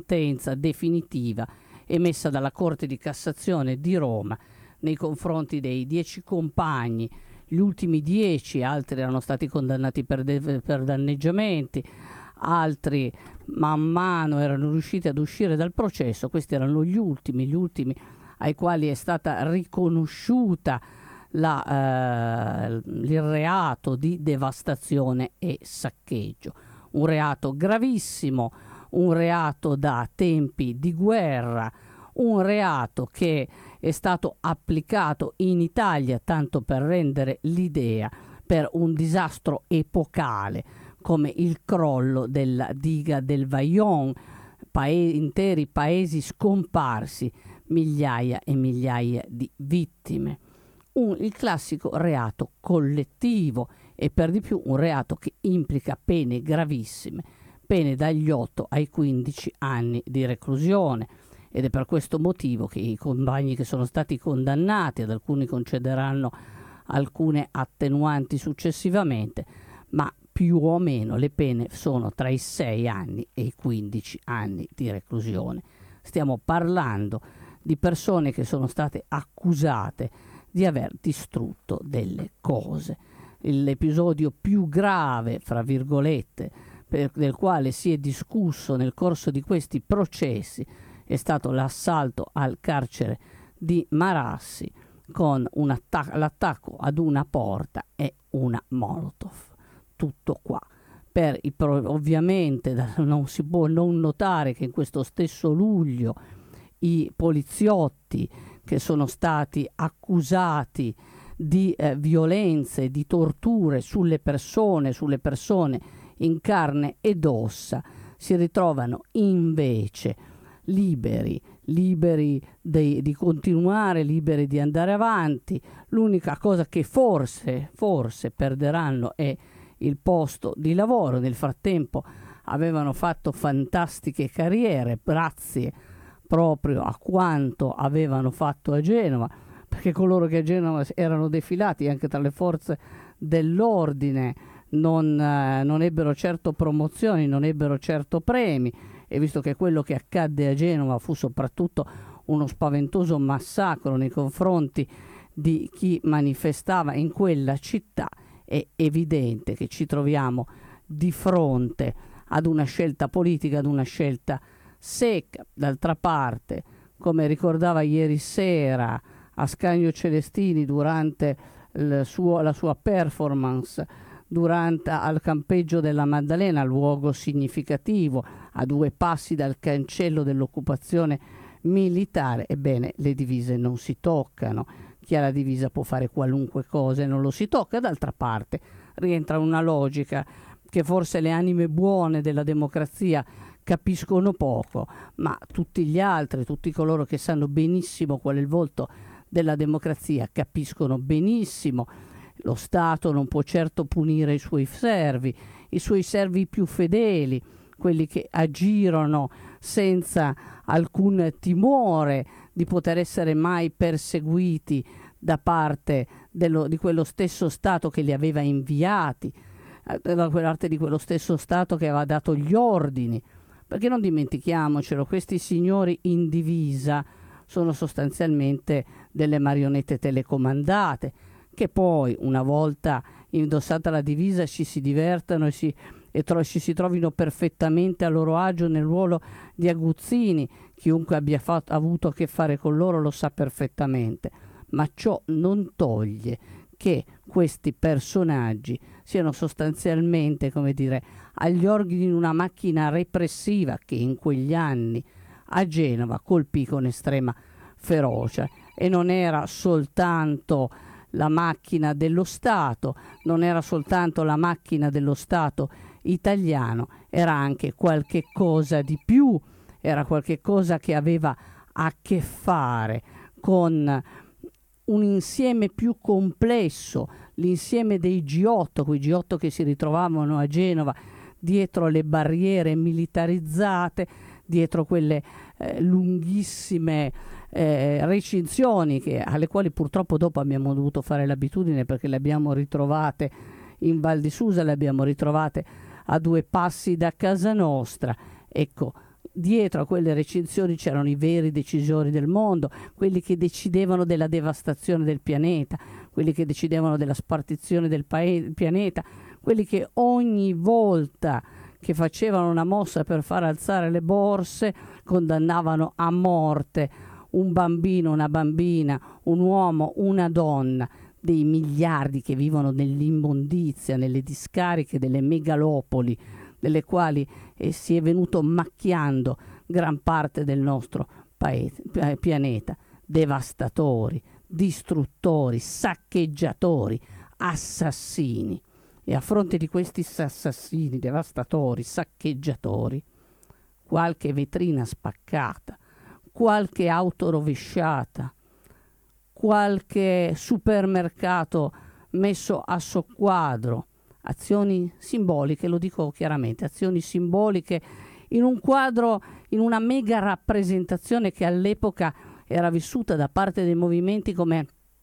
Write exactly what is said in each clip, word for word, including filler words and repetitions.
sentenza definitiva emessa dalla Corte di Cassazione di Roma nei confronti dei dieci compagni. Gli ultimi dieci, altri erano stati condannati per, de- per danneggiamenti, altri man mano erano riusciti ad uscire dal processo. Questi erano gli ultimi, gli ultimi ai quali è stata riconosciuta la, eh, il reato di devastazione e saccheggio. Un reato gravissimo, un reato da tempi di guerra, un reato che è stato applicato in Italia, tanto per rendere l'idea, per un disastro epocale come il crollo della diga del Vajont, pae- interi paesi scomparsi, migliaia e migliaia di vittime. Un, il classico reato collettivo, e per di più un reato che implica pene gravissime, pene dagli otto ai quindici anni di reclusione. Ed è per questo motivo che i compagni che sono stati condannati, ad alcuni concederanno alcune attenuanti successivamente, ma più o meno le pene sono tra i sei anni e i quindici anni di reclusione. Stiamo parlando di persone che sono state accusate di aver distrutto delle cose. L'episodio più grave, fra virgolette, per, del quale si è discusso nel corso di questi processi è stato l'assalto al carcere di Marassi con un attac- l'attacco ad una porta e una Molotov. Tutto qua. Per i pro- ovviamente non si può non notare che in questo stesso luglio i poliziotti che sono stati accusati di eh, violenze, di torture sulle persone, sulle persone in carne ed ossa, si ritrovano invece liberi, liberi di, di continuare, liberi di andare avanti. L'unica cosa che forse, forse perderanno è il posto di lavoro. Nel frattempo avevano fatto fantastiche carriere grazie proprio a quanto avevano fatto a Genova, perché coloro che a Genova erano defilati anche tra le forze dell'ordine non, eh, non ebbero certo promozioni, non ebbero certo premi. E visto che quello che accadde a Genova fu soprattutto uno spaventoso massacro nei confronti di chi manifestava in quella città, è evidente che ci troviamo di fronte ad una scelta politica, ad una scelta secca. D'altra parte, come ricordava ieri sera Ascanio Celestini durante il suo, la sua performance durante al campeggio della Maddalena, luogo significativo a due passi dal cancello dell'occupazione militare, ebbene le divise non si toccano. Chi ha la divisa può fare qualunque cosa e non lo si tocca. D'altra parte rientra una logica che forse le anime buone della democrazia capiscono poco, ma tutti gli altri, tutti coloro che sanno benissimo qual è il volto della democrazia, capiscono benissimo. Lo Stato non può certo punire i suoi servi, i suoi servi più fedeli, quelli che agirono senza alcun timore di poter essere mai perseguiti da parte dello, di quello stesso Stato che li aveva inviati, da parte di quello stesso Stato che aveva dato gli ordini. Perché non dimentichiamocelo, questi signori in divisa sono sostanzialmente delle marionette telecomandate, che poi, una volta indossata la divisa, ci si divertano e, si, e tro- ci si trovino perfettamente a loro agio nel ruolo di aguzzini. Chiunque abbia fatto, avuto a che fare con loro lo sa perfettamente. Ma ciò non toglie che questi personaggi siano sostanzialmente, come dire, agli organi di una macchina repressiva che in quegli anni a Genova colpì con estrema ferocia. E non era soltanto la macchina dello Stato, non era soltanto la macchina dello Stato italiano, era anche qualche cosa di più, era qualche cosa che aveva a che fare con un insieme più complesso, l'insieme dei G otto, quei G otto che si ritrovavano a Genova dietro le barriere militarizzate, dietro quelle eh, lunghissime eh, recinzioni che, alle quali purtroppo dopo abbiamo dovuto fare l'abitudine, perché le abbiamo ritrovate in Val di Susa, le abbiamo ritrovate a due passi da casa nostra. Ecco, dietro a quelle recinzioni c'erano i veri decisori del mondo, quelli che decidevano della devastazione del pianeta, quelli che decidevano della spartizione del pae- pianeta, quelli che ogni volta che facevano una mossa per far alzare le borse condannavano a morte un bambino, una bambina, un uomo, una donna, dei miliardi che vivono nell'immondizia, nelle discariche delle megalopoli, delle quali eh, si è venuto macchiando gran parte del nostro paese, pianeta. Devastatori, distruttori, saccheggiatori, assassini. E a fronte di questi assassini, devastatori, saccheggiatori, qualche vetrina spaccata, qualche auto rovesciata, qualche supermercato messo a soqquadro, azioni simboliche, lo dico chiaramente, azioni simboliche in un quadro, in una mega rappresentazione che all'epoca era vissuta da parte dei movimenti come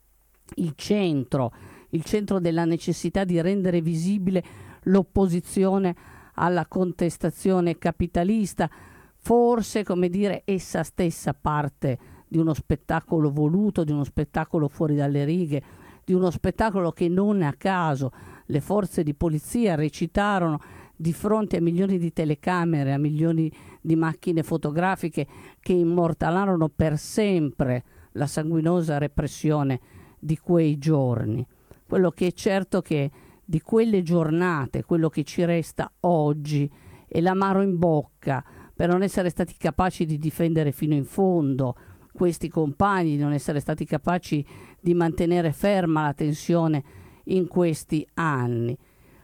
il centro, il centro della necessità di rendere visibile l'opposizione alla contestazione capitalista, forse, come dire, essa stessa parte di uno spettacolo voluto, di uno spettacolo fuori dalle righe, di uno spettacolo che non a caso le forze di polizia recitarono di fronte a milioni di telecamere, a milioni di macchine fotografiche che immortalarono per sempre la sanguinosa repressione di quei giorni. Quello che è certo che di quelle giornate, quello che ci resta oggi è l'amaro in bocca per non essere stati capaci di difendere fino in fondo questi compagni, di non essere stati capaci di mantenere ferma la tensione in questi anni.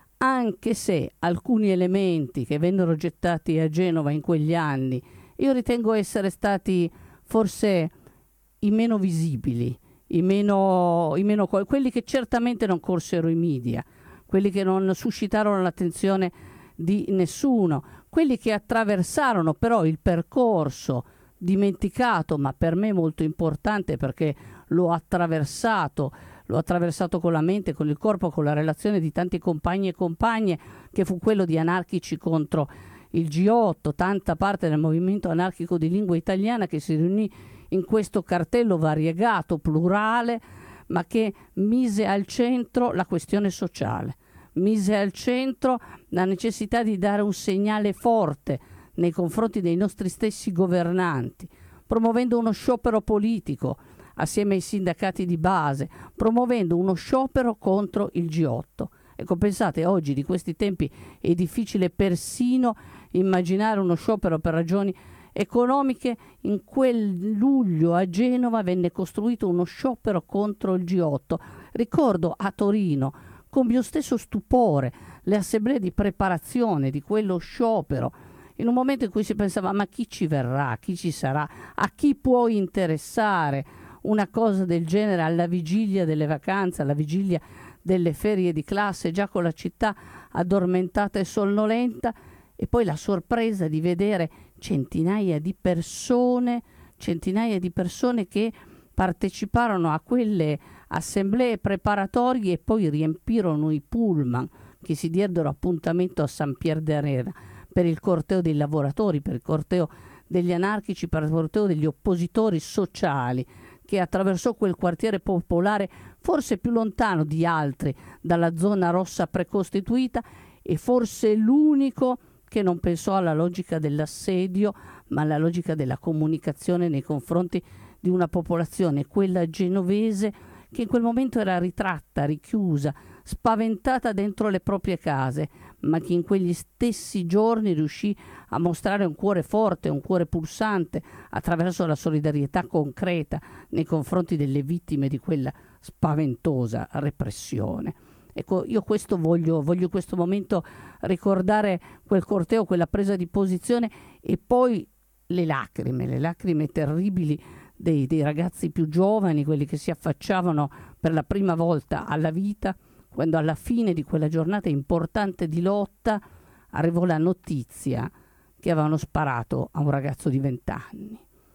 Anche se alcuni elementi che vennero gettati a Genova in quegli anni io ritengo essere stati forse i meno visibili, i meno, i meno quelli che certamente non corsero i media, quelli che non suscitarono l'attenzione di nessuno, quelli che attraversarono però il percorso dimenticato, ma per me molto importante perché l'ho attraversato, l'ho attraversato con la mente, con il corpo, con la relazione di tanti compagni e compagne, che fu quello di Anarchici contro il G otto, tanta parte del movimento anarchico di lingua italiana che si riunì in questo cartello variegato, plurale, ma che mise al centro la questione sociale, mise al centro la necessità di dare un segnale forte nei confronti dei nostri stessi governanti, promuovendo uno sciopero politico assieme ai sindacati di base, promuovendo uno sciopero contro il G otto. Ecco, pensate, oggi di questi tempi è difficile persino immaginare uno sciopero per ragioni economiche. In quel luglio a Genova venne costruito uno sciopero contro il G otto. Ricordo a Torino con mio stesso stupore le assemblee di preparazione di quello sciopero, in un momento in cui si pensava: ma chi ci verrà, chi ci sarà, a chi può interessare una cosa del genere alla vigilia delle vacanze, alla vigilia delle ferie di classe, già con la città addormentata e sonnolenta, e poi la sorpresa di vedere centinaia di persone, centinaia di persone che parteciparono a quelle assemblee preparatorie e poi riempirono i pullman che si diedero appuntamento a San Pier d'Arena per il corteo dei lavoratori, per il corteo degli anarchici, per il corteo degli oppositori sociali, che attraversò quel quartiere popolare forse più lontano di altri dalla zona rossa precostituita, e forse l'unico che non pensò alla logica dell'assedio, ma alla logica della comunicazione nei confronti di una popolazione, quella genovese, che in quel momento era ritratta, richiusa, spaventata dentro le proprie case, ma che in quegli stessi giorni riuscì a mostrare un cuore forte, un cuore pulsante, attraverso la solidarietà concreta nei confronti delle vittime di quella spaventosa repressione. Ecco, io questo voglio, voglio in questo momento ricordare quel corteo, quella presa di posizione, e poi le lacrime, le lacrime terribili dei, dei ragazzi più giovani, quelli che si affacciavano per la prima volta alla vita, quando alla fine di quella giornata importante di lotta arrivò la notizia che avevano sparato a un ragazzo di vent'anni.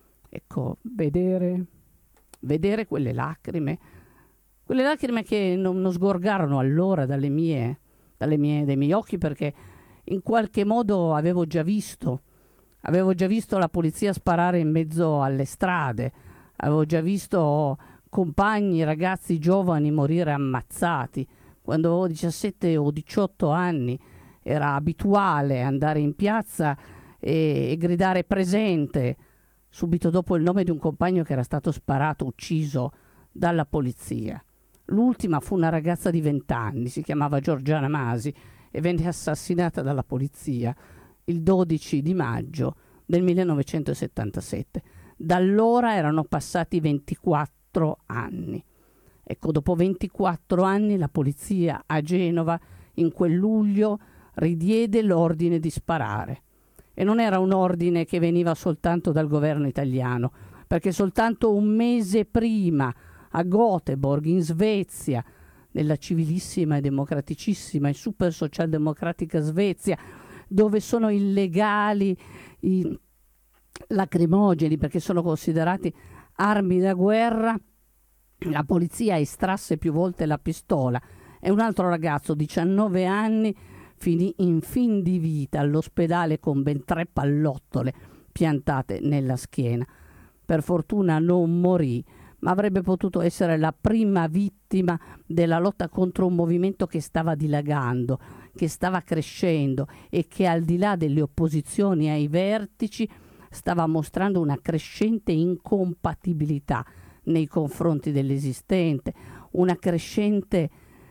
Ecco, vedere, vedere quelle lacrime, quelle lacrime che non, non sgorgarono allora dalle mie, dalle mie, dai miei occhi, perché in qualche modo avevo già visto, avevo già visto la polizia sparare in mezzo alle strade, avevo già visto compagni, ragazzi giovani morire ammazzati. Quando avevo diciassette o diciotto anni era abituale andare in piazza e, e gridare presente, subito dopo il nome di un compagno che era stato sparato, ucciso dalla polizia. L'ultima fu una ragazza di venti anni, si chiamava Giorgiana Masi e venne assassinata dalla polizia il dodici di maggio del millenovecentosettantasette. Da allora erano passati ventiquattro anni. Ecco, dopo ventiquattro anni la polizia a Genova in quel luglio ridiede l'ordine di sparare. E non era un ordine che veniva soltanto dal governo italiano, perché soltanto un mese prima a Göteborg, in Svezia, nella civilissima e democraticissima e super socialdemocratica Svezia, dove sono illegali i lacrimogeni perché sono considerati armi da guerra, la polizia estrasse più volte la pistola e un altro ragazzo, diciannove anni, finì in fin di vita all'ospedale con ben tre pallottole piantate nella schiena. Per fortuna non morì, ma avrebbe potuto essere la prima vittima della lotta contro un movimento che stava dilagando, che stava crescendo e che al di là delle opposizioni ai vertici stava mostrando una crescente incompatibilità nei confronti dell'esistente, una crescente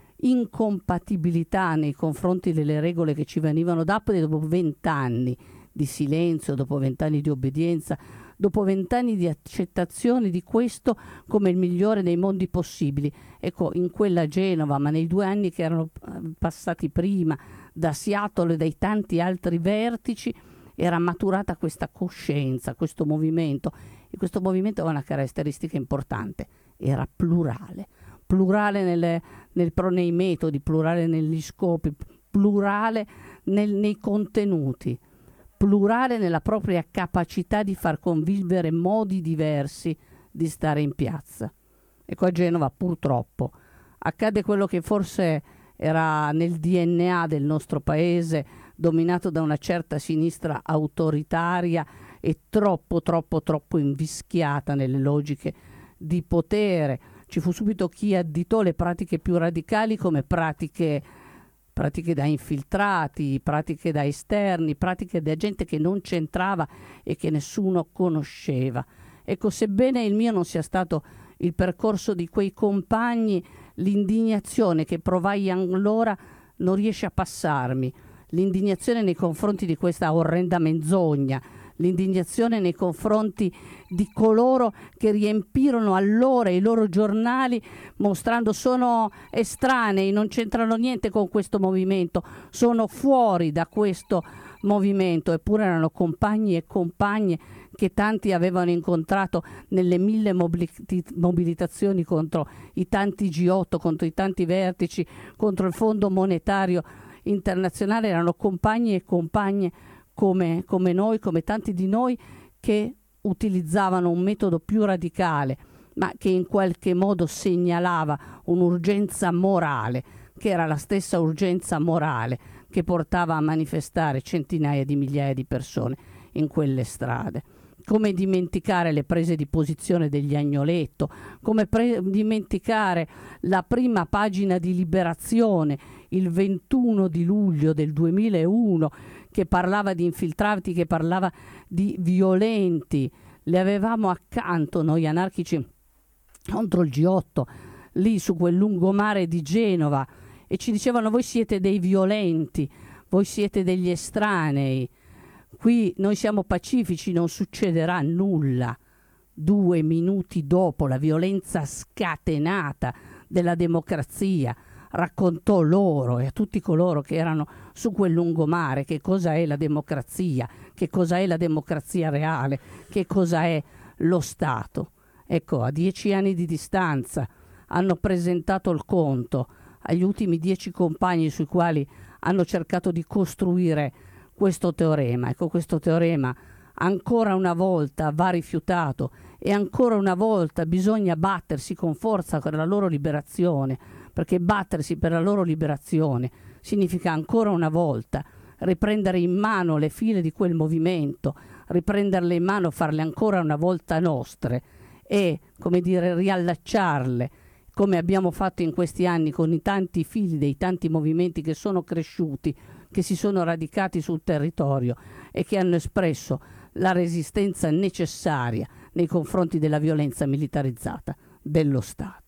incompatibilità nei confronti delle regole che ci venivano date dopo vent'anni di silenzio, dopo vent'anni di obbedienza, dopo vent'anni di accettazione di questo come il migliore dei mondi possibili. Ecco, in quella Genova, ma nei due anni che erano passati prima, da Seattle e dai tanti altri vertici, era maturata questa coscienza, questo movimento. E questo movimento aveva una caratteristica importante, era plurale. Plurale nelle, nel, nei metodi, plurale negli scopi, plurale nel, nei contenuti, plurale nella propria capacità di far convivere modi diversi di stare in piazza. Ecco, a Genova purtroppo accade quello che forse era nel D N A del nostro paese, dominato da una certa sinistra autoritaria e troppo, troppo, troppo invischiata nelle logiche di potere. Ci fu subito chi additò le pratiche più radicali come pratiche, pratiche da infiltrati, pratiche da esterni, pratiche da gente che non c'entrava e che nessuno conosceva. Ecco, sebbene il mio non sia stato il percorso di quei compagni, l'indignazione che provai allora non riesce a passarmi. L'indignazione nei confronti di questa orrenda menzogna, l'indignazione nei confronti di coloro che riempirono allora i loro giornali mostrando sono estranei, non c'entrano niente con questo movimento, sono fuori da questo movimento, eppure erano compagni e compagne che tanti avevano incontrato nelle mille mobilitazioni contro i tanti G otto, contro i tanti vertici, contro il Fondo Monetario Internazionale. Erano compagni e compagne come, come noi, come tanti di noi, che utilizzavano un metodo più radicale, ma che in qualche modo segnalava un'urgenza morale, che era la stessa urgenza morale che portava a manifestare centinaia di migliaia di persone in quelle strade. Come dimenticare le prese di posizione degli Agnoletto, come pre- dimenticare la prima pagina di Liberazione il ventuno di luglio del duemilauno, che parlava di infiltrati, che parlava di violenti. Le avevamo accanto noi anarchici contro il G otto, lì su quel lungomare di Genova, e ci dicevano: voi siete dei violenti, voi siete degli estranei, qui noi siamo pacifici, non succederà nulla. Due minuti dopo la violenza scatenata della democrazia raccontò loro e a tutti coloro che erano su quel lungomare che cosa è la democrazia, che cosa è la democrazia reale, che cosa è lo Stato. Ecco, a dieci anni di distanza hanno presentato il conto agli ultimi dieci compagni sui quali hanno cercato di costruire questo teorema. Ecco, questo teorema ancora una volta va rifiutato e ancora una volta bisogna battersi con forza per la loro liberazione, perché battersi per la loro liberazione significa ancora una volta riprendere in mano le file di quel movimento, riprenderle in mano, farle ancora una volta nostre e, come dire, riallacciarle, come abbiamo fatto in questi anni con i tanti figli dei tanti movimenti che sono cresciuti, che si sono radicati sul territorio e che hanno espresso la resistenza necessaria nei confronti della violenza militarizzata dello Stato.